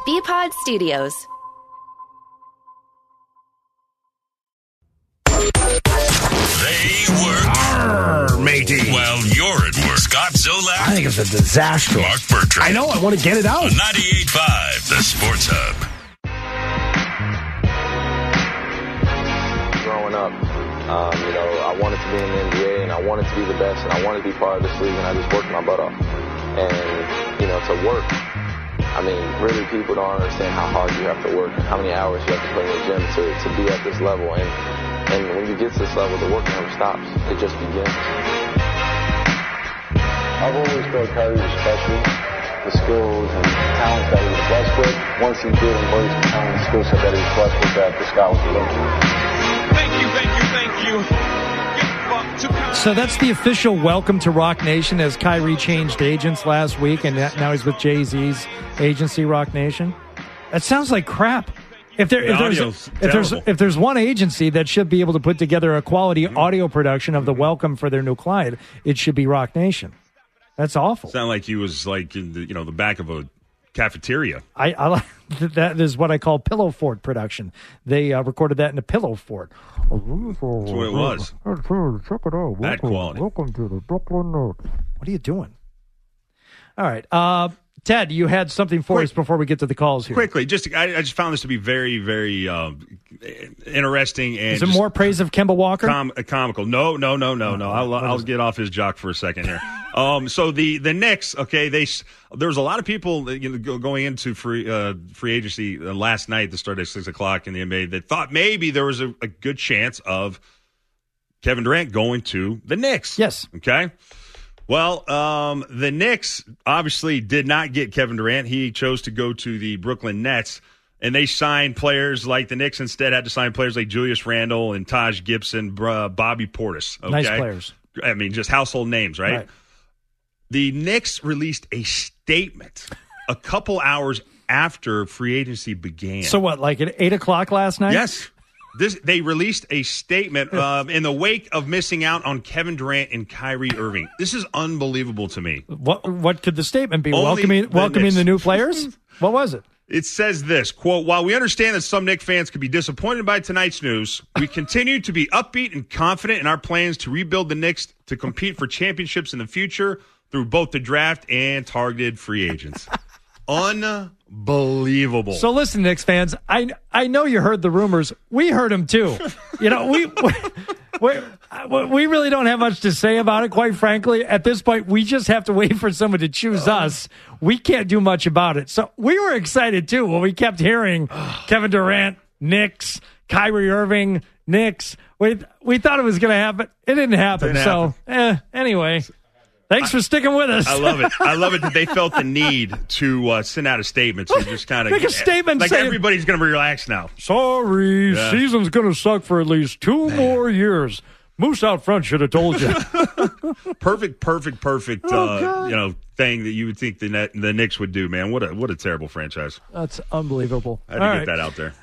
BPod Studios. They work. Matey. Well, you're at work. Scott Zolak. I think it's a disaster. Mark Bertrand. I know. I want to get it out. On 98.5, The Sports Hub. Growing up, I wanted to be in the NBA, and I wanted to be the best, and I wanted to be part of this league, and I just worked my butt off. And, to work, really people don't understand how hard you have to work and how many hours you have to put in the gym to be at this level. And when you get to this level, the work never stops. It just begins. I've always felt Kyrie was special. The skills and talent that he was blessed with. Once he did embrace the talent and skill set that he was blessed with, that the sky was the limit. Thank you. So that's the official welcome to Rock Nation as Kyrie changed agents last week, and now he's with Jay-Z's agency, Rock Nation. That sounds like crap. If there's one agency that should be able to put together a quality audio production of the welcome for their new client, it should be Rock Nation. That's awful. Sound like he was like in the back of a cafeteria. I that is what I call pillow fort production. They recorded that in a pillow fort. That's what it was. Check it out. That quality. Welcome to the Brooklyn Note. What are you doing? All right. Ted, you had something for us before we get to the calls here. Quickly, I just found this to be very, very interesting. And is it more praise of Kemba Walker? Comical. No. I'll get off his jock for a second here. So the Knicks, okay, there was a lot of people going into free agency last night that started at 6 o'clock in the NBA that thought maybe there was a good chance of Kevin Durant going to the Knicks. Yes. Okay. Well, the Knicks obviously did not get Kevin Durant. He chose to go to the Brooklyn Nets, and they signed players like the Knicks instead had to sign players like Julius Randle and Taj Gibson, Bobby Portis. Okay? Nice players. Just household names, right? The Knicks released a statement a couple hours after free agency began. So what, like at 8 o'clock last night? Yes. They released a statement in the wake of missing out on Kevin Durant and Kyrie Irving. This is unbelievable to me. What could the statement be? Welcoming the new players? What was it? It says this, quote, "While we understand that some Knicks fans could be disappointed by tonight's news, we continue to be upbeat and confident in our plans to rebuild the Knicks to compete for championships in the future through both the draft and targeted free agents." Unbelievable. So listen, Knicks fans, I know you heard the rumors. We heard them too. We really don't have much to say about it, quite frankly. At this point, we just have to wait for someone to choose us. We can't do much about it. So we were excited too when we kept hearing Kevin Durant, Knicks, Kyrie Irving, Knicks. We thought it was going to happen. It didn't happen. Anyway. Thanks for sticking with us. I love it. I love it that they felt the need to send out a statement. So just kind of make a statement. Like everybody's going to relax now. Sorry, season's going to suck for at least 2 more years. Moose out front should have told you. Perfect. Thing that you would think the Knicks would do, man. What a terrible franchise. That's unbelievable. I had to get that out there.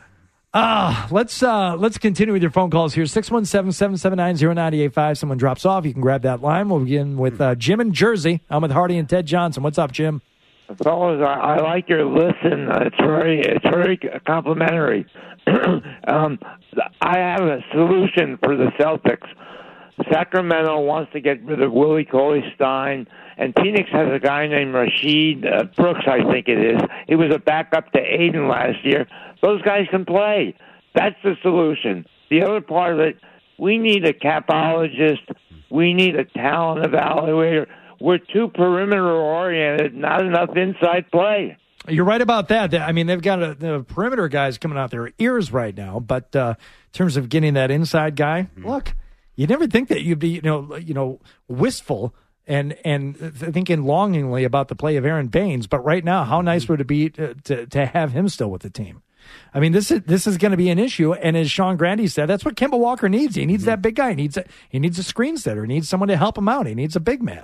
Let's continue with your phone calls here. 617-779-0985. Someone drops off. You can grab that line. We'll begin with Jim in Jersey. I'm with Hardy and Ted Johnson. What's up, Jim? Fellas, I like your listen. It's very complimentary. I have a solution for the Celtics. Sacramento wants to get rid of Willie Cauley-Stein, and Phoenix has a guy named Rashid Brooks, I think it is. He was a backup to Aiden last year. Those guys can play. That's the solution. The other part of it, we need a capologist. We need a talent evaluator. We're too perimeter-oriented, not enough inside play. You're right about that. I mean, they've got the perimeter guys coming out their ears right now, but in terms of getting that inside guy, look, you never think that you'd be, wistful and thinking longingly about the play of Aaron Baines. But right now, how nice would it be to have him still with the team? I mean, this is going to be an issue. And as Sean Grandy said, that's what Kemba Walker needs. He needs that big guy. He needs a screen setter. He needs someone to help him out. He needs a big man.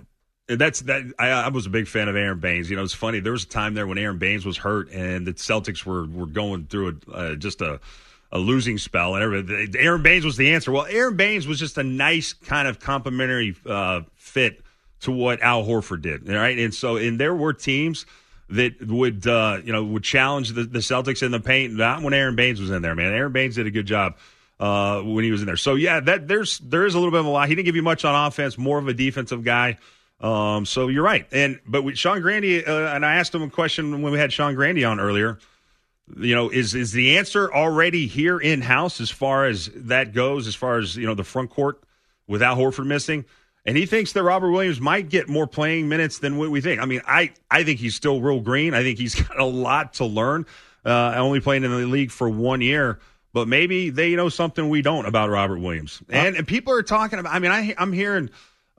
I was a big fan of Aaron Baines. It's funny. There was a time there when Aaron Baines was hurt and the Celtics were going through just a losing spell and everything. Aaron Baines was the answer. Well, Aaron Baines was just a nice kind of complimentary fit to what Al Horford did. All right. And there were teams that would challenge the Celtics in the paint. Not when Aaron Baines was in there, man. Aaron Baines did a good job when he was in there. So yeah, there is a little bit of a lot. He didn't give you much on offense, more of a defensive guy. So you're right. But with Sean Grandy, and I asked him a question when we had Sean Grandy on earlier. Is the answer already here in house as far as that goes? As far as the front court without Horford missing. And he thinks that Robert Williams might get more playing minutes than what we think. I mean, I think he's still real green. I think he's got a lot to learn, only playing in the league for 1 year. But maybe they know something we don't about Robert Williams. And people are talking about – I mean, I'm hearing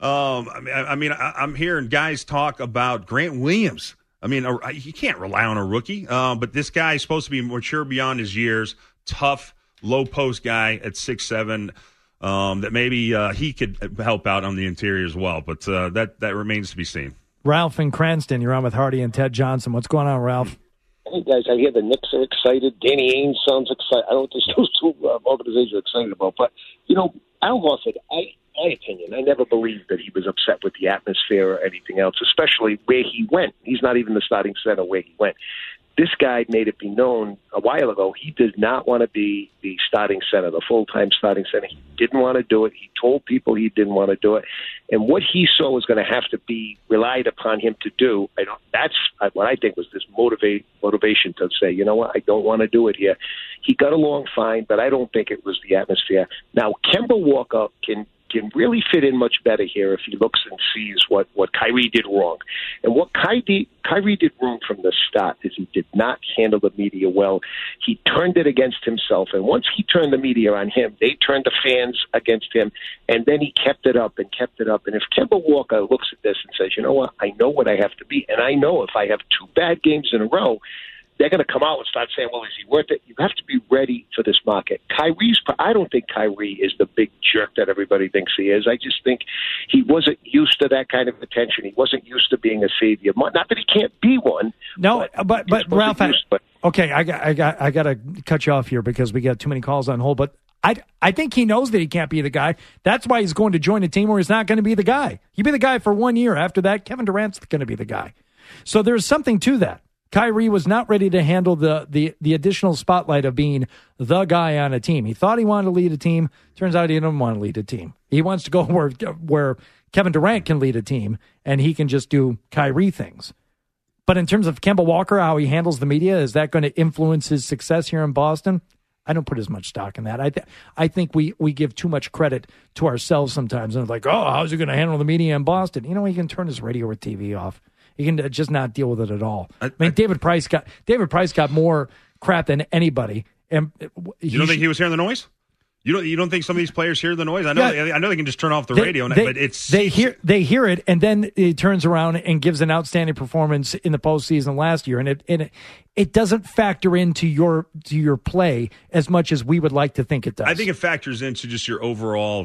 I'm hearing guys talk about Grant Williams. I mean, you can't rely on a rookie. But this guy is supposed to be mature beyond his years, tough, low-post guy at 6'7", that maybe he could help out on the interior as well. But that remains to be seen. Ralph in Cranston, you're on with Hardy and Ted Johnson. What's going on, Ralph? Hey, guys, I hear the Knicks are excited. Danny Ainge sounds excited. I don't know what those two organizations are excited about. But, Al Horford, my opinion, I never believed that he was upset with the atmosphere or anything else, especially where he went. He's not even the starting center where he went. This guy made it be known a while ago he did not want to be the starting center, the full-time starting center. He didn't want to do it. He told people he didn't want to do it. And what he saw was going to have to be relied upon him to do. That's what I think was this motivation to say, you know what, I don't want to do it here. He got along fine, but I don't think it was the atmosphere. Now, Kemba Walker can really fit in much better here if he looks and sees what Kyrie did wrong. And what Kyrie did wrong from the start is he did not handle the media well. He turned it against himself. And once he turned the media on him, they turned the fans against him. And then he kept it up and kept it up. And if Kemba Walker looks at this and says, you know what, I know what I have to be. And I know if I have 2 bad games in a row, they're going to come out and start saying, well, is he worth it? You have to be ready for this market. I don't think Kyrie is the big jerk that everybody thinks he is. I just think he wasn't used to that kind of attention. He wasn't used to being a savior. Not that he can't be one. No, but Ralph, okay, I got to cut you off here because we got too many calls on hold. But I think he knows that he can't be the guy. That's why he's going to join a team where he's not going to be the guy. He'll be the guy for 1 year. After that, Kevin Durant's going to be the guy. So there's something to that. Kyrie was not ready to handle the additional spotlight of being the guy on a team. He thought he wanted to lead a team. Turns out he didn't want to lead a team. He wants to go where Kevin Durant can lead a team, and he can just do Kyrie things. But in terms of Kemba Walker, how he handles the media, is that going to influence his success here in Boston? I don't put as much stock in that. I think we give too much credit to ourselves sometimes. And like, oh, how's he going to handle the media in Boston? He can turn his radio or TV off. He can just not deal with it at all. I mean, David Price got more crap than anybody. And you don't think he was hearing the noise? You don't think some of these players hear the noise? I know they can just turn off the radio, but they hear it, and then he turns around and gives an outstanding performance in the postseason last year, and it doesn't factor into your play as much as we would like to think it does. I think it factors into just your overall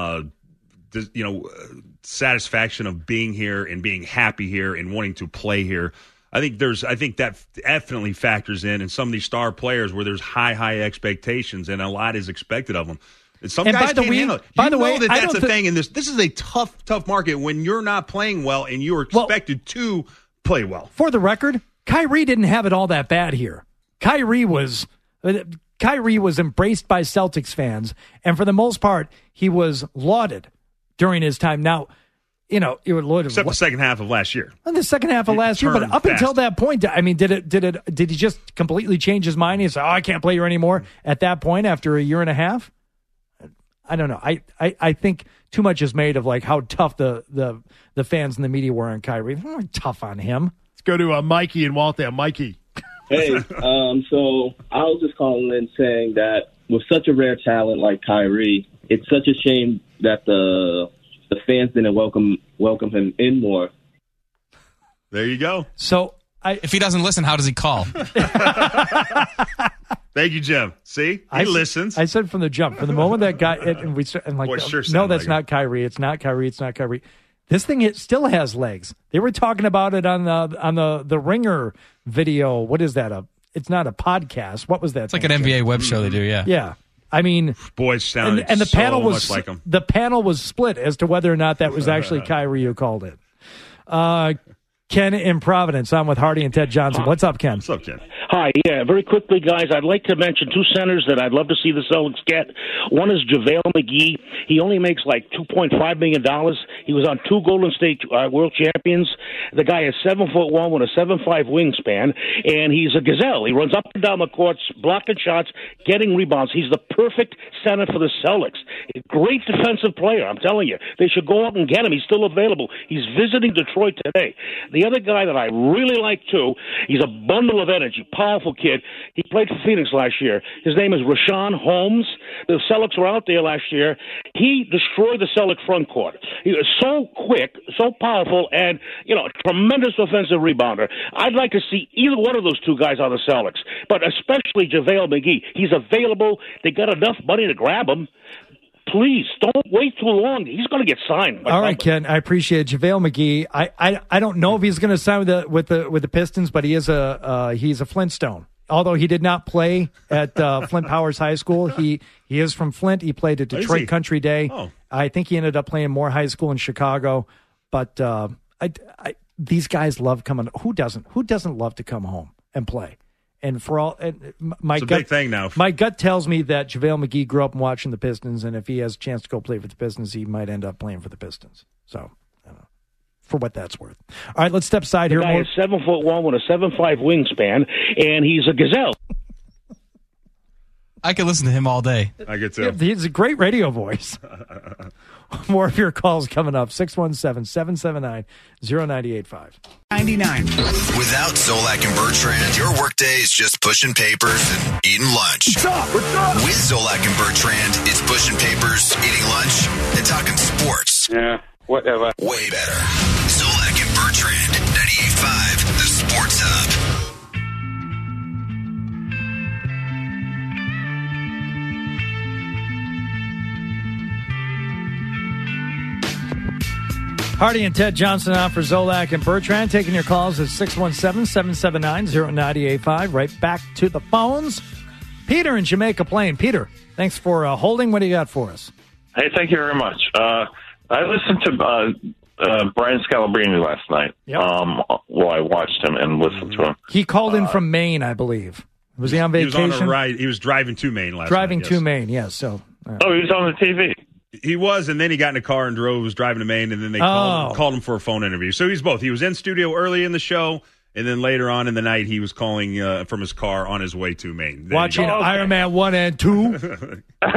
satisfaction of being here and being happy here and wanting to play here. I think that definitely factors in some of these star players where there's high expectations and a lot is expected of them. And some guys can't handle it. By the way, that's a thing. And this is a tough market when you're not playing well and you're expected to play well. For the record, Kyrie didn't have it all that bad here. Kyrie was embraced by Celtics fans, and for the most part, he was lauded during his time. Now, except the second half of last year. In the second half of last year, but up until that point, I mean, did he just completely change his mind? He said, "Oh, I can't play here anymore." At that point, after a year and a half, I don't know. I think too much is made of like how tough the fans and the media were on Kyrie. They weren't tough on him. Let's go to Mikey and Waltham. Mikey. Hey, so I was just calling in saying that with such a rare talent like Kyrie, it's such a shame that the fans didn't welcome him in more. There you go. So if he doesn't listen, how does he call? Thank you, Jim. See, he listens. I said from the jump, from the moment that guy, that's not Kyrie. It's not Kyrie. It's not Kyrie. This thing, it still has legs. They were talking about it on the Ringer video. What is that? It's not a podcast. What was that? It's like an NBA web show they do. Yeah. Yeah. I mean, boys sounded and the so panel was much like him. The panel was split as to whether or not that was actually Kyrie who called it. Ken in Providence. I'm with Hardy and Ted Johnson. What's up, Ken? What's up, Ken? Hi. Yeah, very quickly, guys, I'd like to mention two centers that I'd love to see the Celtics get. One is JaVale McGee. He only makes like $2.5 million. He was on 2 Golden State World Champions. The guy is 7'1" with a 7'5" wingspan, and he's a gazelle. He runs up and down the courts, blocking shots, getting rebounds. He's the perfect center for the Celtics. Great defensive player, I'm telling you. They should go out and get him. He's still available. He's visiting Detroit today. The other guy that I really like, too, he's a bundle of energy, powerful kid. He played for Phoenix last year. His name is Rashawn Holmes. The Celtics were out there last year. He destroyed the Celtic front court. He was so quick, so powerful, and, tremendous offensive rebounder. I'd like to see either one of those two guys on the Celtics, but especially JaVale McGee. He's available. They got enough money to grab him. Please, don't wait too long. He's going to get signed. All right, Ken, I appreciate it. JaVale McGee. I don't know if he's going to sign with the Pistons, but he's a Flintstone. Although he did not play at Flint Powers High School, he is from Flint. He played at Detroit Country Day. Oh. I think he ended up playing more high school in Chicago. But these guys love coming. Who doesn't? Who doesn't love to come home and play? And for all, it's a big thing now. My gut tells me that JaVale McGee grew up watching the Pistons, and if he has a chance to go play for the Pistons, he might end up playing for the Pistons. So, I don't know, for what that's worth. All right, let's step aside here. The guy is 7'1" with a 7'5" wingspan, and he's a gazelle. I could listen to him all day. I get to. He's a great radio voice. More of your calls coming up. 617-779-0985. 99. Without Zolak and Bertrand, your workday is just pushing papers and eating lunch. What's up? What's up? With Zolak and Bertrand, it's pushing papers, eating lunch, and talking sports. Yeah, whatever. Way better. Zolak and Bertrand, 98.5, the Sports Hub. Hardy and Ted Johnson on for Zolak and Bertrand. Taking your calls at 617-779-0985. Right back to the phones. Peter in Jamaica Plain. Peter, thanks for holding. What do you got for us? Hey, thank you very much. I listened to Brian Scalabrine last night. Yep. I watched him and listened to him. He called in from Maine, I believe. Was he on vacation? He was on a ride. He was driving to Maine last night. Driving to Maine, yes. So, Oh, he was on the TV. He was, and then he got in a car and was driving to Maine, and then they called him for a phone interview. So he's both. He was in studio early in the show, and then later on in the night, he was calling from his car on his way to Maine. Watching Iron Man 1 and 2. But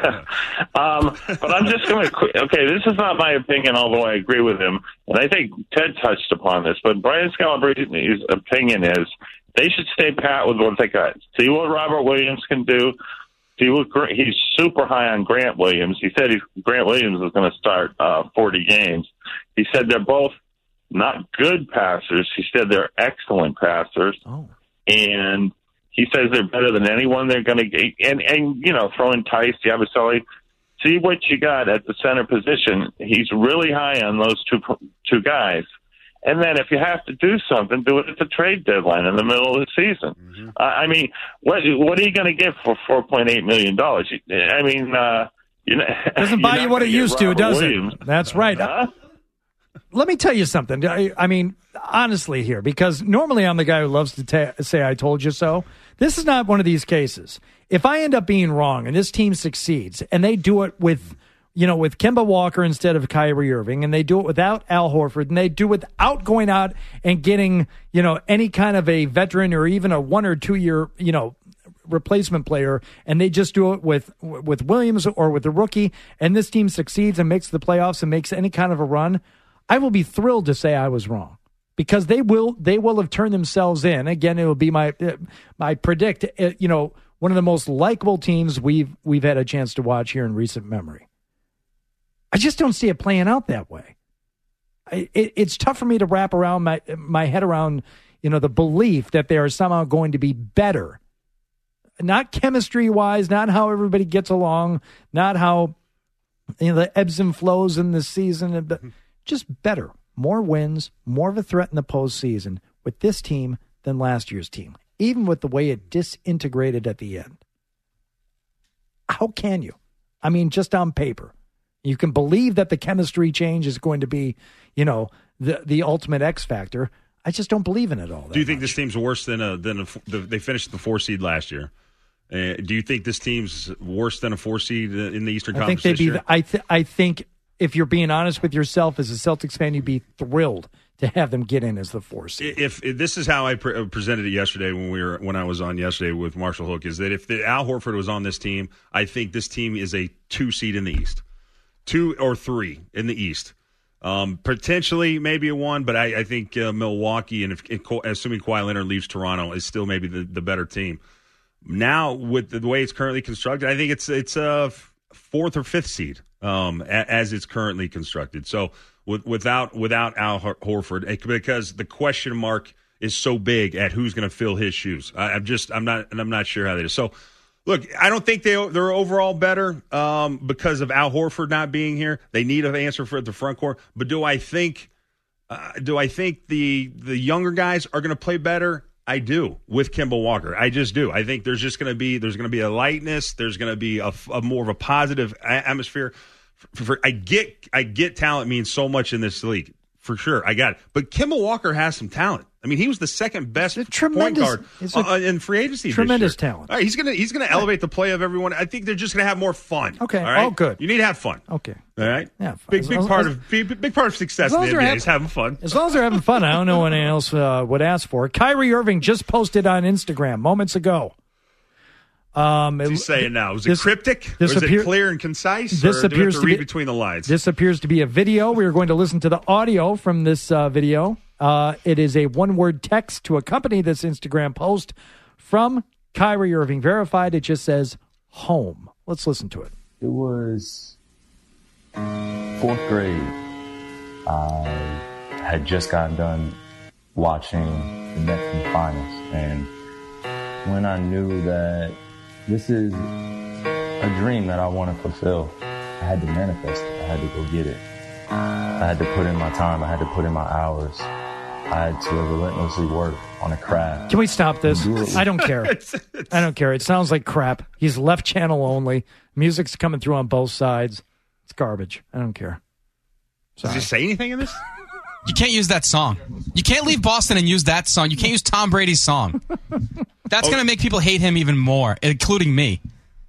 I'm just going to this is not my opinion, although I agree with him, and I think Ted touched upon this, but Brian Scalabrine's opinion is they should stay pat with what they got. See what Robert Williams can do. He's super high on Grant Williams. He said Grant Williams was going to start 40 games. He said they're both not good passers. He said they're excellent passers. Oh. And he says they're better than anyone they're going to get. And throw in Tice, Yabusele. See what you got at the center position. He's really high on those two guys. And then if you have to do something, do it at the trade deadline in the middle of the season. Mm-hmm. I mean, what are you going to get for $4.8 million? I mean, doesn't buy you what it used to, does it? That's right. Let me tell you something. I mean, honestly here, because normally I'm the guy who loves to say I told you so. This is not one of these cases. If I end up being wrong and this team succeeds and they do it with Kemba Walker instead of Kyrie Irving, and they do it without Al Horford, and they do it without going out and getting, any kind of a veteran or even a 1 or 2 year, replacement player, and they just do it with Williams or with the rookie, and this team succeeds and makes the playoffs and makes any kind of a run, I will be thrilled to say I was wrong. Because they will have turned themselves in. Again, it will be my predict, one of the most likable teams we've had a chance to watch here in recent memory. I just don't see it playing out that way. It's tough for me to wrap around my head around, the belief that they are somehow going to be better. Not chemistry-wise, not how everybody gets along, not how the ebbs and flows in the season, but just better. More wins, more of a threat in the postseason with this team than last year's team, even with the way it disintegrated at the end. How can you? I mean, just on paper. You can believe that the chemistry change is going to be, the ultimate X factor. I just don't believe in it all. Do you think this team's worse than they finished the 4 seed last year? Do you think this team's worse than a 4 seed in the Eastern Conference this year? I think if you're being honest with yourself as a Celtics fan, you'd be thrilled to have them get in as the 4 seed. If this is how I presented it yesterday when I was on yesterday with Marshall Hook, is that if Al Horford was on this team, I think this team is a 2 seed in the East, 2 or 3 in the East. Potentially maybe a 1, but I think Milwaukee, and assuming Kawhi Leonard leaves Toronto, is still maybe the better team. Now, with the way it's currently constructed, I think it's a 4th or 5th seed as it's currently constructed. So without Al Horford, because the question mark is so big at who's going to fill his shoes. I'm not sure how they do. So. Look, I don't think they're overall better because of Al Horford not being here. They need an answer for the front court. But do I think the younger guys are going to play better? I do with Kemba Walker. I just do. I think there's going to be a lightness. There's going to be a more of a positive atmosphere. I get talent means so much in this league. For sure, I got it. But Kemba Walker has some talent. I mean, he was the second best point guard in free agency. Tremendous this year. Talent. All right, he's gonna elevate the play of everyone. I think they're just gonna have more fun. Okay. All right? Oh, good. You need to have fun. Okay. All right. Yeah. Big part of success in the NBA is having fun. As long as they're having fun, I don't know what anyone else would ask for. Kyrie Irving just posted on Instagram moments ago. What's he saying now? Was it cryptic? Or is it clear and concise? This or appears do we have to read be between the lines. This appears to be a video. We are going to listen to the audio from this video. It is a one-word text to accompany this Instagram post from Kyrie Irving. Verified. It just says home. Let's listen to it. It was 4th grade. I had just gotten done watching the Nets finals, and when I knew that this is a dream that I want to fulfill, I had to manifest it. I had to go get it. I had to put in my time. I had to put in my hours. I had to relentlessly work on a craft. Can we stop this? I don't care. I don't care. It sounds like crap. He's left channel only. Music's coming through on both sides. It's garbage. I don't care. Sorry. Does he say anything in this? You can't use that song. You can't leave Boston and use that song. You can't use Tom Brady's song. That's going to make people hate him even more, including me.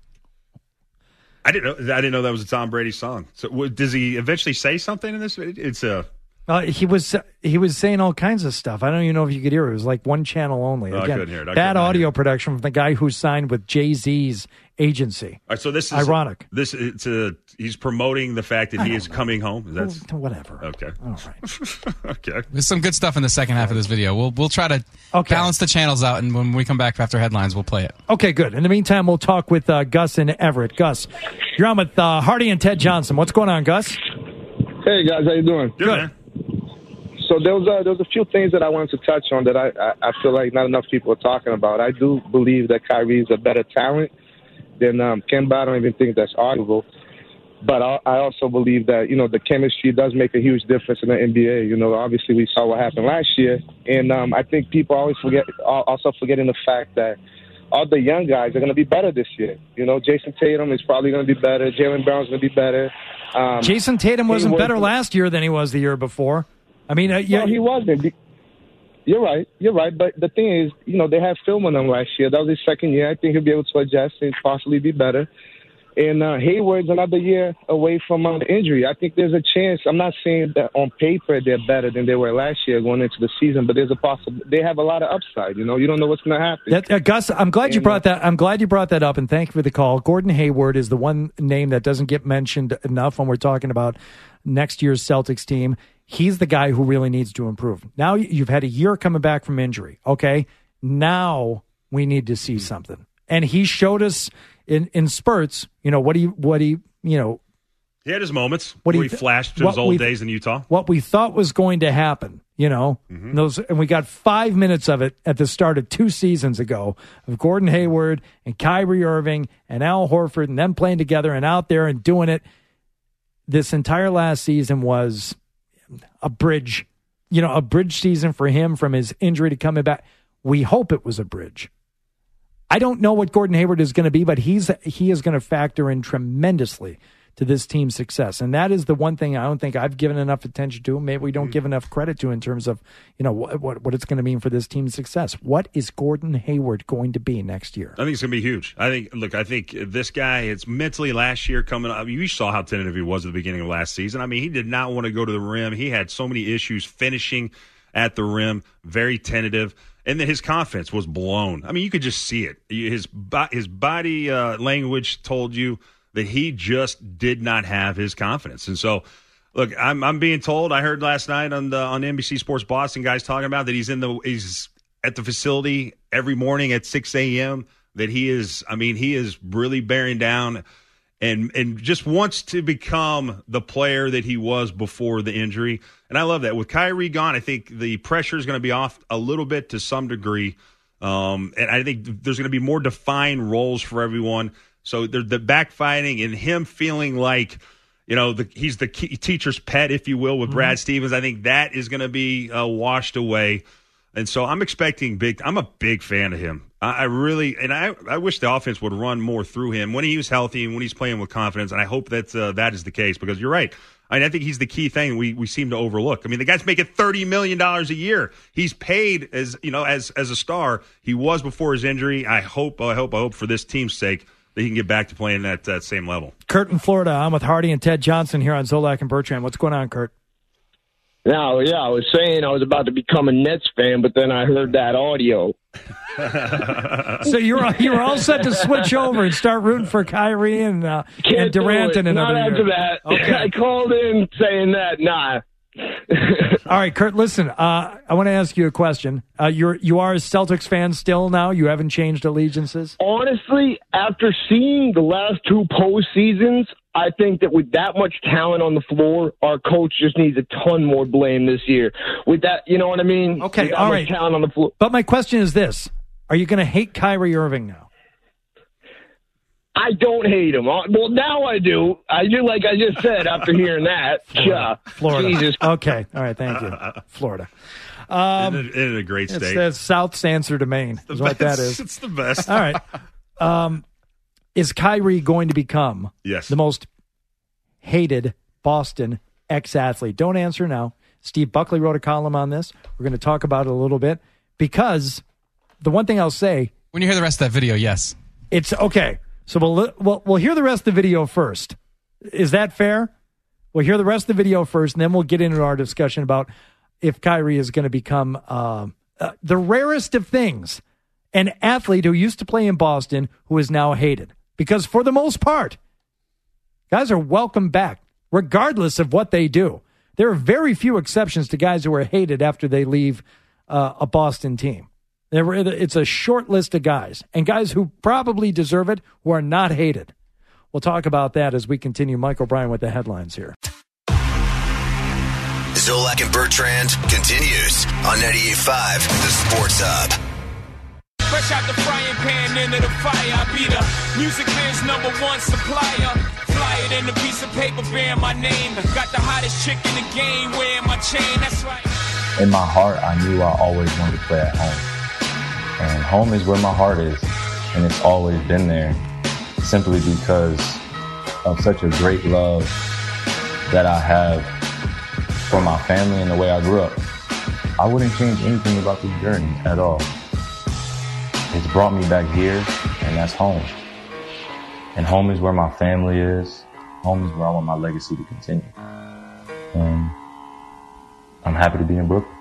I didn't know that was a Tom Brady song. So does he eventually say something in this? It's a. He was saying all kinds of stuff. I don't even know if you could hear it. It was like one channel only. Again, I couldn't hear it. Bad audio production from the guy who signed with Jay-Z's agency. All right, so this is ironic. He's promoting the fact that he is coming home. That's whatever. Okay. All right. Okay. There's some good stuff in the second half of this video. We'll try to balance the channels out, and when we come back after headlines, we'll play it. Okay, good. In the meantime, we'll talk with Gus and Everett. Gus, you're on with Hardy and Ted Johnson. What's going on, Gus? Hey guys, how you doing? Good. Man. So there was a few things that I wanted to touch on that I feel like not enough people are talking about. I do believe that Kyrie is a better talent than Kemba. I don't even think that's arguable. But I also believe that, the chemistry does make a huge difference in the NBA. Obviously we saw what happened last year. And I think people always forgetting the fact that all the young guys are going to be better this year. Jason Tatum is probably going to be better. Jaylen Brown's going to be better. Jason Tatum wasn't better last year than he was the year before. I mean, he wasn't. You're right. But the thing is, they had film on him last year. That was his second year. I think he'll be able to adjust and possibly be better. And Hayward's another year away from the injury. I think there's a chance. I'm not saying that on paper they're better than they were last year going into the season, but there's a possibility. They have a lot of upside. You don't know what's going to happen. Gus, I'm glad you brought that. I'm glad you brought that up, and thank you for the call. Gordon Hayward is the one name that doesn't get mentioned enough when we're talking about next year's Celtics team. He's the guy who really needs to improve. Now you've had a year coming back from injury. Okay, now we need to see something, and he showed us in spurts. What he he had his moments. He flashed to his old days in Utah. What we thought was going to happen. And we got 5 minutes of it at the start of 2 seasons ago of Gordon Hayward and Kyrie Irving and Al Horford and them playing together and out there and doing it. This entire last season was a bridge season for him from his injury to coming back. We hope it was a bridge. I don't know what Gordon Hayward is going to be, but he is going to factor in tremendously to this team's success. And that is the one thing I don't think I've given enough attention to. Maybe we don't give enough credit to in terms of, what it's going to mean for this team's success. What is Gordon Hayward going to be next year? I think it's going to be huge. I think this guy, it's mentally last year coming up. You saw how tentative he was at the beginning of last season. I mean, he did not want to go to the rim. He had so many issues finishing at the rim, very tentative. And then his confidence was blown. I mean, you could just see it. His body language told you that he just did not have his confidence. And so, look, I'm being told, I heard last night on NBC Sports Boston guys talking about that he's at the facility every morning at 6 a.m., that he is really bearing down and just wants to become the player that he was before the injury. And I love that. With Kyrie gone, I think the pressure is going to be off a little bit to some degree. And I think there's going to be more defined roles for everyone. So the backfighting and him feeling like, he's the teacher's pet, if you will, with Brad Stevens, I think that is going to be washed away. And so I'm expecting I'm a big fan of him. I wish the offense would run more through him when he was healthy and when he's playing with confidence. And I hope that that is the case, because you're right. I think he's the key thing we seem to overlook. I mean, the guy's making $30 million a year. He's paid as a star. He was before his injury. I hope for this team's sake that he can get back to playing at that same level. Kurt in Florida. I'm with Hardy and Ted Johnson here on Zolak and Bertrand. What's going on, Kurt? No, yeah, I was saying I was about to become a Nets fan, but then I heard that audio. So you're all set to switch over and start rooting for Kyrie and Durant in another year. Not after that. Okay. I called in saying that. Nah. All right, Kurt. Listen, I want to ask you a question. You are a Celtics fan still now? You haven't changed allegiances? Honestly, after seeing the last two postseasons, I think that with that much talent on the floor, our coach just needs a ton more blame this year. With that, you know what I mean? Okay, all right. Talent on the floor. But my question is this: are you going to hate Kyrie Irving now? I don't hate him. Well, now I do. I do, like I just said after hearing that. Florida. Jesus. Okay. All right. Thank you. Florida. Isn't it a great state? It's South Sancer Domain is what that is. It's the best. All right. Is Kyrie going to become the most hated Boston ex-athlete? Don't answer now. Steve Buckley wrote a column on this. We're going to talk about it a little bit, because the one thing I'll say... When you hear the rest of that video, yes. It's okay. So we'll hear the rest of the video first. Is that fair? We'll hear the rest of the video first, and then we'll get into our discussion about if Kyrie is going to become the rarest of things, an athlete who used to play in Boston who is now hated. Because for the most part, guys are welcome back, regardless of what they do. There are very few exceptions to guys who are hated after they leave a Boston team. It's a short list of guys, and guys who probably deserve it, who are not hated. We'll talk about that as we continue. Mike O'Brien with the headlines here. Zolak and Bertrand continues on 98.5, The Sports Hub. Fresh out the frying pan into the fire, I be the music biz #1 supplier. Fly it in a piece of paper bearing my name. Got the hottest chick in the game wearing my chain, that's right. In my heart, I knew I always wanted to play at home. And home is where my heart is, and it's always been there, simply because of such a great love that I have for my family and the way I grew up. I wouldn't change anything about this journey at all. It's brought me back here, and that's home. And home is where my family is. Home is where I want my legacy to continue. And I'm happy to be in Brooklyn.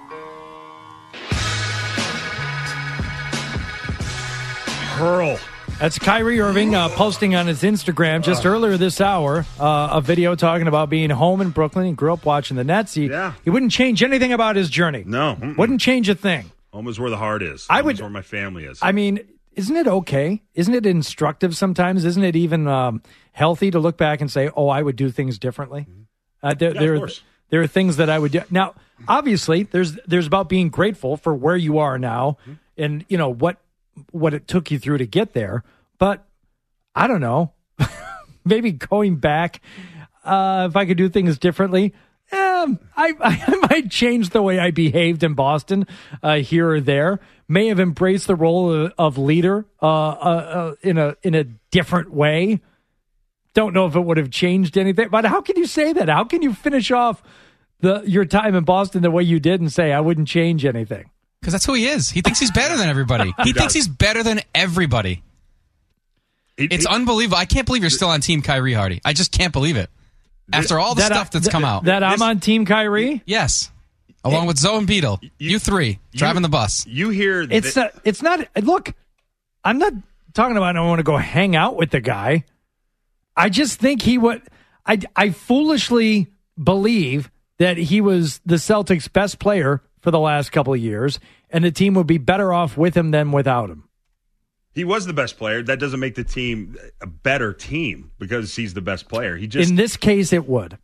Hurl. That's Kyrie Irving posting on his Instagram just earlier this hour a video talking about being home in Brooklyn. He grew up watching the Nets. He wouldn't change anything about his journey. No. Wouldn't change a thing. Home is where the heart is. Home is where my family is. I mean, isn't it okay? Isn't it instructive sometimes? Isn't it even healthy to look back and say, oh, I would do things differently? Of course. There are things that I would do. Now, obviously, there's about being grateful for where you are now and, you know, what it took you through to get there. But I don't know, maybe going back, if I could do things differently, I might change the way I behaved in Boston here or there. May have embraced the role of leader in a different way don't know if it would have changed anything. But how can you say that? How can you finish off your time in Boston the way you did and say, I wouldn't change anything? Because that's who he is. He thinks he's better than everybody. He thinks he's better than everybody. It's unbelievable. I can't believe you're still on Team Kyrie, Hardy. I just can't believe it. After all the stuff that's come out. That I'm on Team Kyrie? Yes. Along with Zoe and Beetle. You three driving the bus. You hear... It's not... Look, I'm not talking about I want to go hang out with the guy. I just think he would... I foolishly believe that he was the Celtics' best player for the last couple of years, and the team would be better off with him than without him. He was the best player. That doesn't make the team a better team because he's the best player. In this case, it would.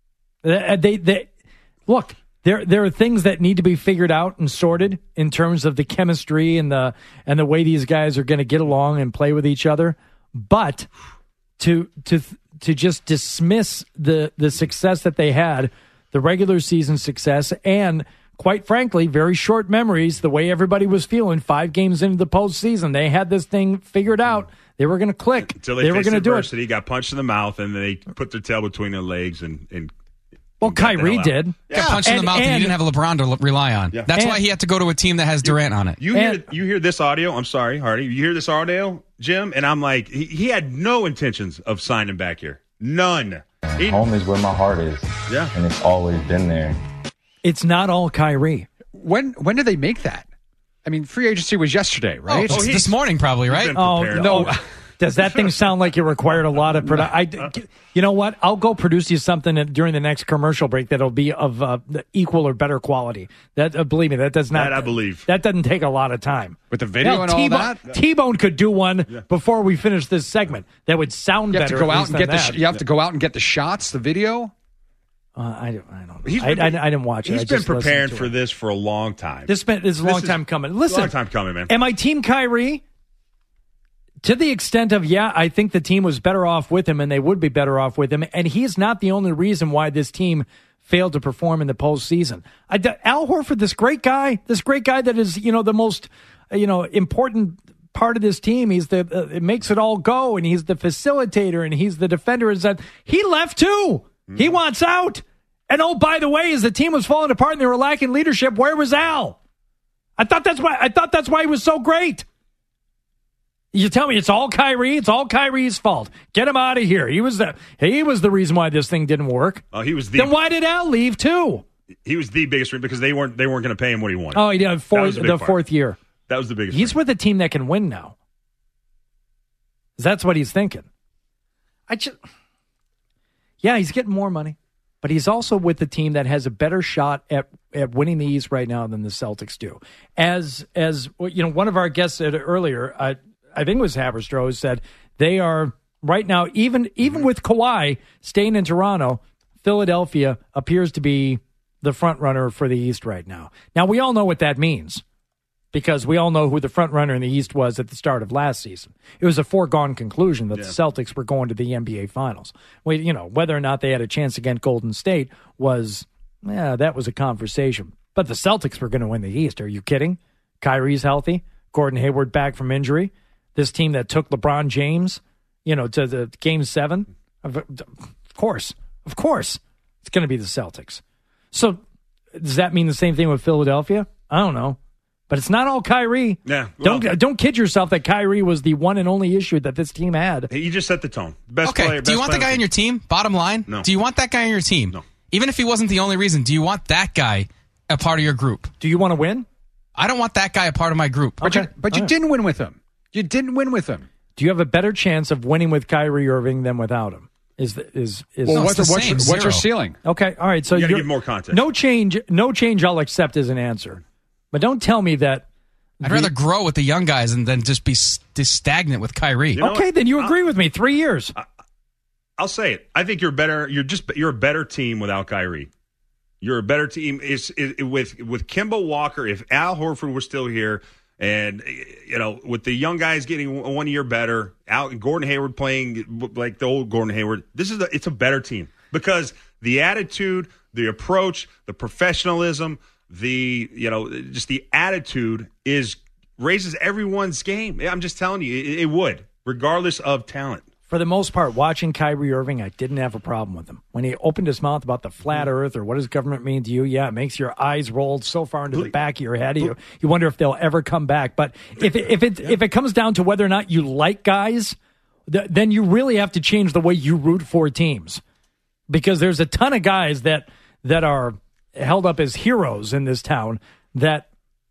Look, there are things that need to be figured out and sorted in terms of the chemistry and the way these guys are going to get along and play with each other. But to just dismiss the success that they had, the regular season success, and quite frankly, very short memories, the way everybody was feeling 5 games into the postseason. They had this thing figured out. They were going to click. Until they were going to do it. He got punched in the mouth, and they put their tail between their legs. Well, Kyrie did. Got punched in the mouth, and he didn't have LeBron to rely on. Yeah. That's why he had to go to a team that has Durant on it. You hear this audio? I'm sorry, Hardy. You hear this audio, Jim? And I'm like, he had no intentions of signing back here. None. Home is where my heart is. Yeah. And it's always been there. It's not all Kyrie. When did they make that? I mean, free agency was yesterday, right? Oh, this morning probably, right? Oh, no. Does that thing sound like it required a lot of production? You know what? I'll go produce you something during the next commercial break that'll be of equal or better quality. That believe me, that does not. That I believe. That doesn't take a lot of time. With the video and all that? T-Bone could do one before we finish this segment that would sound better. You have to go out and get the shots, the video? I don't know. I didn't watch it. He's been preparing for this for a long time. This is a long time coming. Listen, long time coming, man. Am I Team Kyrie? To the extent of, I think the team was better off with him, and they would be better off with him. And he's not the only reason why this team failed to perform in the postseason. Al Horford, this great guy that is, the most, important part of this team. He's it makes it all go, and he's the facilitator, and he's the defender. Is that he left too? He wants out. And oh, by the way, as the team was falling apart and they were lacking leadership, where was Al? I thought that's why he was so great. You tell me it's all Kyrie? It's all Kyrie's fault. Get him out of here. He was the reason why this thing didn't work. Then why did Al leave too? He was the biggest reason because they weren't going to pay him what he wanted. Oh, yeah, the fourth year. That was the biggest. He's with a team that can win now. That's what he's thinking. He's getting more money, but he's also with the team that has a better shot at winning the East right now than the Celtics do. As one of our guests said earlier, I think it was Haberstroh, said they are right now, even with Kawhi staying in Toronto, Philadelphia appears to be the front runner for the East right now. Now, we all know what that means because we all know who the front runner in the East was at the start of last season. It was a foregone conclusion that the Celtics were going to the NBA Finals. Whether or not they had a chance against Golden State that was a conversation. But the Celtics were going to win the East. Are you kidding? Kyrie's healthy. Gordon Hayward back from injury. This team that took LeBron James, to the Game 7. Of course. It's going to be the Celtics. So does that mean the same thing with Philadelphia? I don't know. But it's not all Kyrie. Yeah. Well, don't kid yourself that Kyrie was the one and only issue that this team had. You just set the tone. Best player. Okay. Do you want the guy on your team? Bottom line? No. Do you want that guy on your team? No. Even if he wasn't the only reason, do you want that guy a part of your group? Do you want to win? I don't want that guy a part of my group. But you didn't win with him. You didn't win with him. Do you have a better chance of winning with Kyrie Irving than without him? What's your ceiling? Okay, all right. So you got to give more context. No change. I'll accept as an answer, but don't tell me that. I'd rather grow with the young guys than just be stagnant with Kyrie. Then you agree with me. 3 years. I'll say it. I think you're better. You're a better team without Kyrie. You're a better team is with Kemba Walker. If Al Horford were still here. And, with the young guys getting 1 year better, Gordon Hayward playing like the old Gordon Hayward, it's a better team because the attitude, the approach, the professionalism, just the attitude raises everyone's game. I'm just telling you, it would, regardless of talent. For the most part, watching Kyrie Irving, I didn't have a problem with him. When he opened his mouth about the flat earth or what does government mean to you, yeah, it makes your eyes roll so far into the back of your head. You wonder if they'll ever come back. But if it comes down to whether or not you like guys, then you really have to change the way you root for teams. Because there's a ton of guys that are held up as heroes in this town that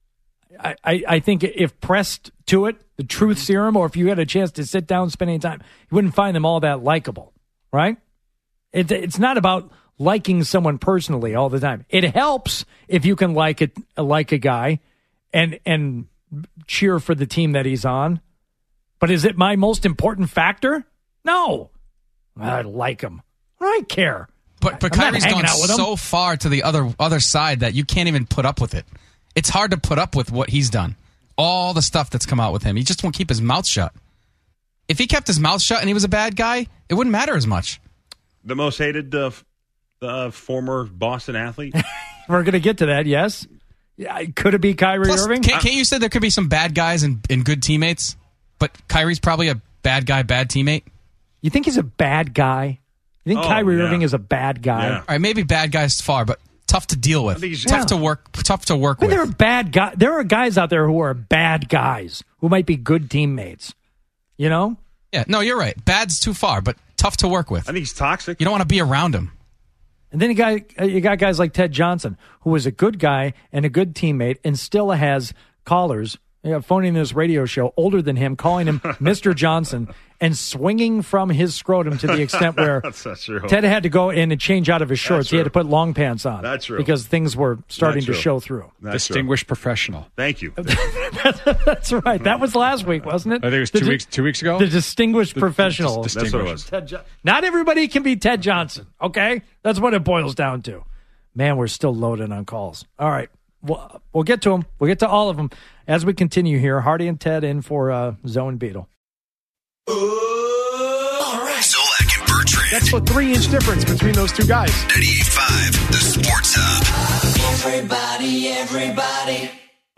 I think if pressed to it, the truth serum, or if you had a chance to sit down and spend any time, you wouldn't find them all that likable, right? It's not about liking someone personally all the time. It helps if you can like a guy and cheer for the team that he's on. But is it my most important factor? No. I like him. I don't care. But Kyrie's gone so far to the other side that you can't even put up with it. It's hard to put up with what he's done. All the stuff that's come out with him. He just won't keep his mouth shut. If he kept his mouth shut and he was a bad guy, it wouldn't matter as much. The most hated former Boston athlete? We're going to get to that, yes. Yeah, could it be Kyrie Irving? Can't you say there could be some bad guys and good teammates? But Kyrie's probably a bad guy, bad teammate? You think he's a bad guy? You think Kyrie Irving is a bad guy? Yeah. All right, maybe bad guys far, but tough to deal with. Tough to work with. There are bad guys. There are guys out there who are bad guys who might be good teammates. You know? Yeah. No, you're right. Bad's too far, but tough to work with. I think he's toxic. You don't want to be around him. And then you got guys like Ted Johnson, who is a good guy and a good teammate, and still has callers phoning this radio show older than him, calling him Mr. Johnson, and swinging from his scrotum to the extent where Ted had to go in and change out of his shorts. He had to put long pants on. That's true. Because things were starting to show through. Distinguished professional. Thank you. That's right. That was last week, wasn't it? I think it was 2 weeks ago. The distinguished professional. That's what it was. Not everybody can be Ted Johnson, okay? That's what it boils down to. Man, we're still loaded on calls. All right. We'll get to them. We'll get to all of them as we continue here. Hardy and Ted in for Zone Beetle. All right. Zolak and Bertrand. That's a 3-inch difference between those two guys. 98.5, the Sports Hub. Everybody.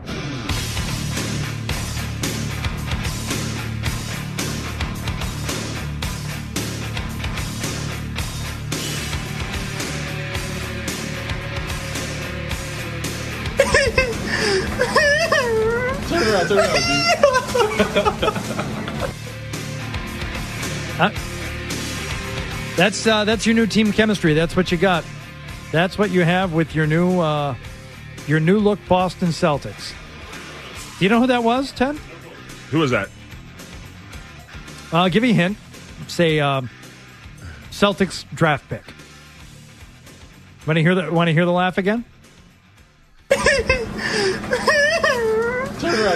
Turn around, That's your new team chemistry. That's what you got. That's what you have with your new look Boston Celtics. Do you know who that was, Ted? Who was that? I'll give you a hint. Say Celtics draft pick. Want to hear the laugh again? Turn around,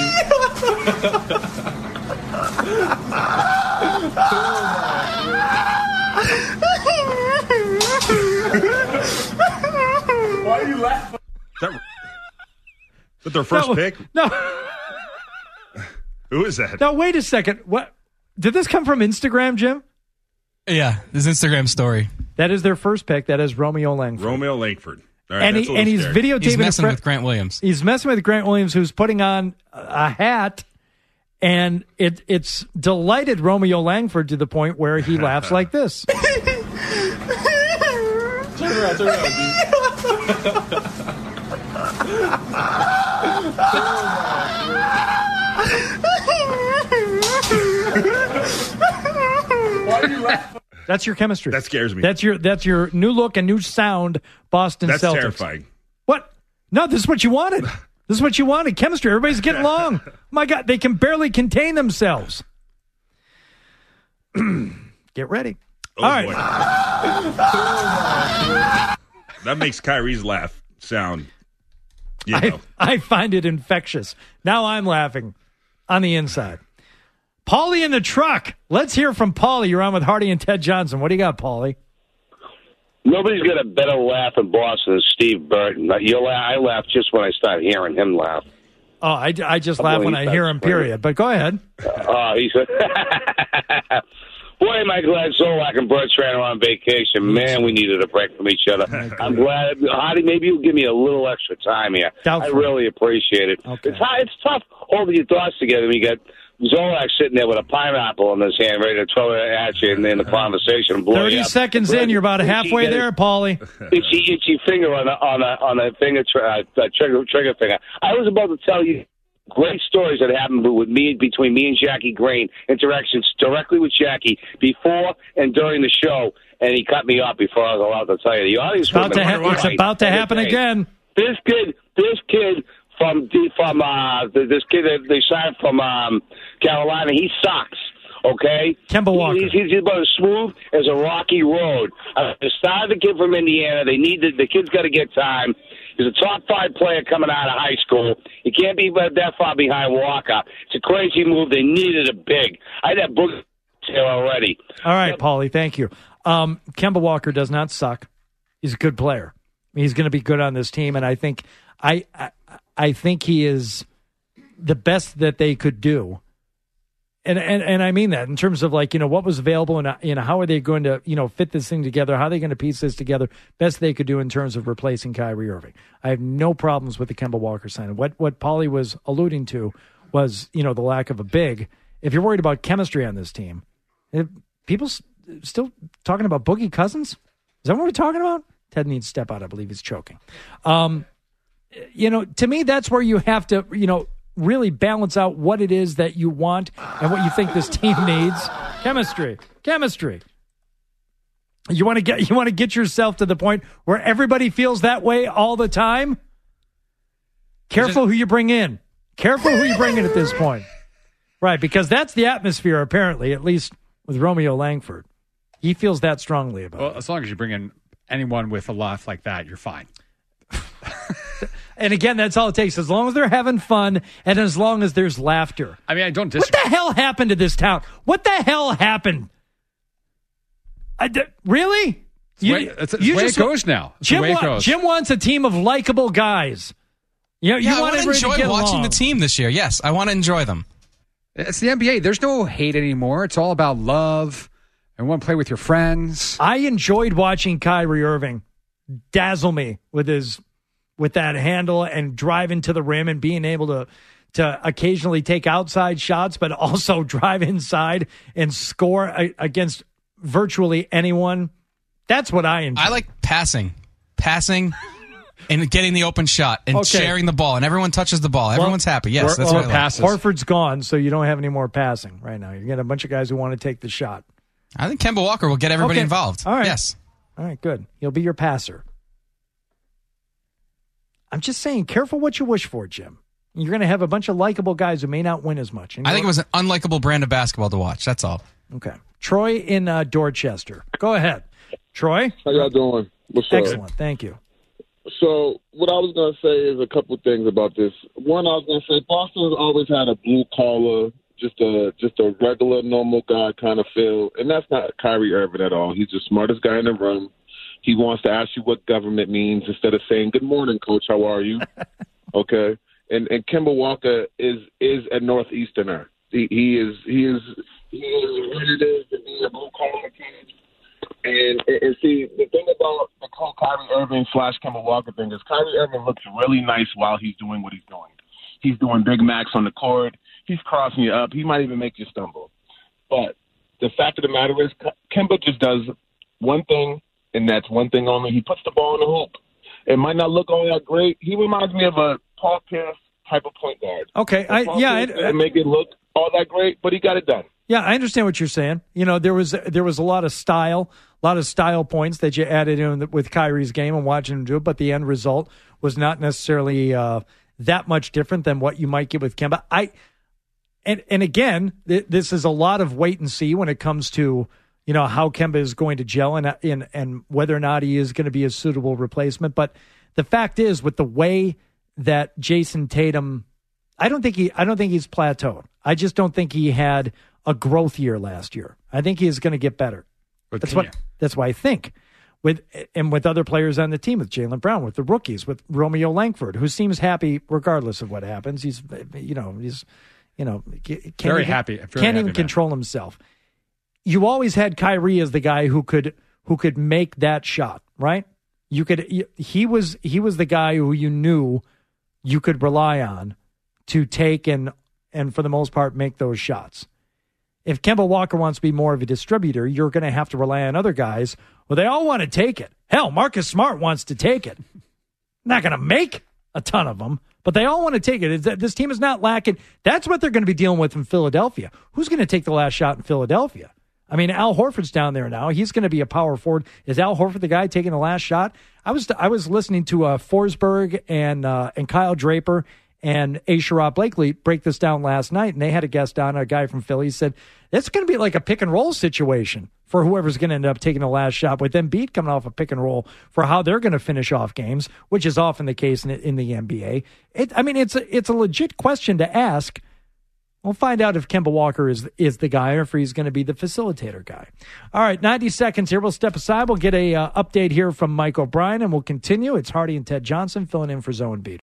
Why are you laughing? Is that their first pick? No. Who is that? Now, wait a second. What? Did this come from Instagram, Jim? Yeah, his Instagram story. That is their first pick. That is Romeo Langford. Romeo Langford. All right, and he's videotaping. He's messing with Grant Williams. He's messing with Grant Williams, who's putting on a hat, and it's delighted Romeo Langford to the point where he laughs like this. Turn around. Why are you laughing? That's your chemistry. That scares me. That's your new look and new sound Boston Celtics. That's terrifying. What? No, this is what you wanted. This is what you wanted. Chemistry. Everybody's getting along. My God, they can barely contain themselves. Get ready. Oh, all right. Boy. That makes Kyrie's laugh sound. I find it infectious. Now I'm laughing on the inside. Paulie in the truck. Let's hear from Paulie. You're on with Hardy and Ted Johnson. What do you got, Paulie? Nobody's got a better laugh in Boston than Steve Burton. I laugh just when I start hearing him laugh. Oh, I just laugh when I hear him, period. But go ahead. He said, boy, am I glad Zolak and Bertrand are on vacation. Man, we needed a break from each other. I'm glad. Hardy, maybe you'll give me a little extra time here. I really appreciate it. Okay. It's tough holding your thoughts together when you got Zolak's sitting there with a pineapple in his hand, ready to throw it at you in the conversation. And blow 30 seconds in, you're about halfway there, Paulie. Itchy finger on a finger trigger finger. I was about to tell you great stories that happened between me and Jackie Green, interactions directly with Jackie before and during the show, and he cut me off before I was allowed to tell you. The audience it's about to happen again. This kid from this kid that they signed from Carolina, he sucks. Okay, Kemba Walker. He's about as smooth as a rocky road. They started the kid from Indiana. The kid's got to get time. He's a top 5 player coming out of high school. He can't be that far behind Walker. It's a crazy move. They needed a big. I had that book here already. All right, Paulie, thank you. Kemba Walker does not suck. He's a good player. He's going to be good on this team, and I think I think he is the best that they could do. And I mean that in terms of what was available and how are they going to fit this thing together? How are they going to piece this together? Best they could do in terms of replacing Kyrie Irving. I have no problems with the Kemba Walker signing. What Paulie was alluding to was the lack of a big. If you're worried about chemistry on this team, people still talking about Boogie Cousins. Is that what we're talking about? Ted needs to step out. I believe he's choking. To me, that's where you have to really balance out what it is that you want and what you think this team needs. Chemistry. You want to get yourself to the point where everybody feels that way all the time. Careful who you bring in. Careful who you bring in at this point. Right, because that's the atmosphere, apparently, at least with Romeo Langford. He feels that strongly about it. Well, as long as you bring in anyone with a laugh like that, you're fine. And again, that's all it takes. As long as they're having fun and as long as there's laughter. I mean, I don't disagree. What the hell happened to this town? What the hell happened? Really? It's the way it goes now. Jim wants a team of likable guys. I want to enjoy watching the team this year. Yes, I want to enjoy them. It's the NBA. There's no hate anymore. It's all about love. I want to play with your friends. I enjoyed watching Kyrie Irving dazzle me with that handle and driving to the rim and being able to occasionally take outside shots, but also drive inside and score against virtually anyone. That's what I enjoy. I like passing and getting the open shot and sharing the ball, and everyone touches the ball. Everyone's happy. Yes, that's what I like. Passes. Horford's gone, so you don't have any more passing right now. You get a bunch of guys who want to take the shot. I think Kemba Walker will get everybody involved. All right. Yes. All right, good. He'll be your passer. I'm just saying, careful what you wish for, Jim. You're going to have a bunch of likable guys who may not win as much. I think it was an unlikable brand of basketball to watch. That's all. Okay. Troy in Dorchester. Go ahead. Troy? How y'all doing? What's up? Excellent. Thank you. So what I was going to say is a couple of things about this. One, I was going to say Boston's always had a blue collar, just a regular, normal guy kind of feel. And that's not Kyrie Irving at all. He's the smartest guy in the room. He wants to ask you what government means instead of saying, "Good morning, Coach. How are you?" Okay. And Kemba Walker is a Northeasterner. He is what it is to be a blue collar kid. And see, the thing about the whole Kyrie Irving / Kemba Walker thing is Kyrie Irving looks really nice while he's doing what he's doing. He's doing big max on the court. He's crossing you up. He might even make you stumble. But the fact of the matter is, Kemba just does one thing, and that's one thing only. He puts the ball in the hoop. It might not look all that great. He reminds me of a Paul Pierce type of point guard. Okay, and make it look all that great, but he got it done. Yeah, I understand what you're saying. You know, there was a lot of style points that you added in with Kyrie's game and watching him do it, but the end result was not necessarily that much different than what you might get with Kemba. And again, this is a lot of wait and see when it comes to, you know, how Kemba is going to gel and whether or not he is going to be a suitable replacement. But the fact is, with the way that Jason Tatum, I don't think he's plateaued. I just don't think he had a growth year last year. I think he is going to get better. That's why I think with other players on the team, with Jaylen Brown, with the rookies, with Romeo Langford, who seems happy regardless of what happens. He's very happy. Can't even control himself. You always had Kyrie as the guy who could make that shot, right? He was the guy who you knew you could rely on to take and and for the most part make those shots. If Kemba Walker wants to be more of a distributor, you're going to have to rely on other guys. Well, they all want to take it. Hell, Marcus Smart wants to take it. Not going to make a ton of them, but they all want to take it. This team is not lacking. That's what they're going to be dealing with in Philadelphia. Who's going to take the last shot in Philadelphia? I mean, Al Horford's down there now. He's going to be a power forward. Is Al Horford the guy taking the last shot? I was listening to Forsberg and Kyle Draper and A. Sherrod Blakely break this down last night, and they had a guest on, a guy from Philly. He said, it's going to be like a pick and roll situation for whoever's going to end up taking the last shot, with Embiid coming off a pick and roll for how they're going to finish off games, which is often the case in the NBA. It's a legit question to ask. We'll find out if Kemba Walker is the guy or if he's going to be the facilitator guy. All right, 90 seconds here. We'll step aside. We'll get a update here from Mike O'Brien, and we'll continue. It's Hardy and Ted Johnson filling in for Zoe and Beat.